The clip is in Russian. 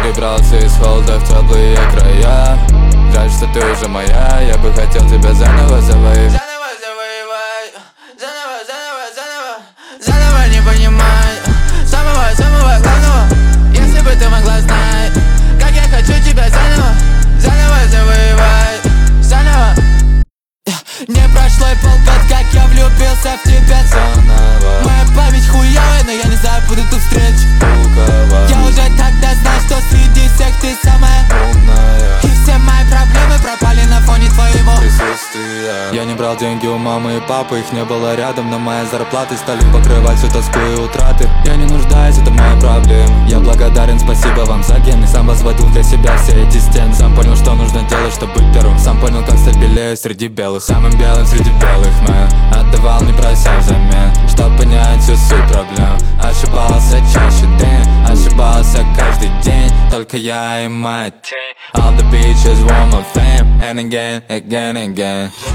перебрался из холода в теплые края. Жаль, что ты уже моя, я бы хотел тебя заново завоевать. Заново завоевать, заново не понимать самого главного. Если бы ты могла знать, как я хочу тебя заново завоевать, заново. Не прошло и полгода, как я влюбился в тебя заново. Моя память хуёвая, но я не забуду ту встречу. Я уже тогда знал, что среди всех ты самая умная. И все мои проблемы пропали на фоне твоего присутствия. Я не брал деньги у мамы и папы, их не было рядом, но мои зарплаты стали покрывать всю тоску и утраты. Я не нуждаюсь, это моя проблема. Я благодарен, спасибо вам за гены. Сам возводил для себя все эти стены. Сам понял, что нужно делать, чтобы быть первым. Сам понял, как стать белее среди белых. Самым белым среди белых, man. Отдавал, не прося взамен, чтоб понять всю суть проблем. Ошибался чаще день, ошибался каждый день. Только я и моя тень. All the bitches want my fame, and again, again, again.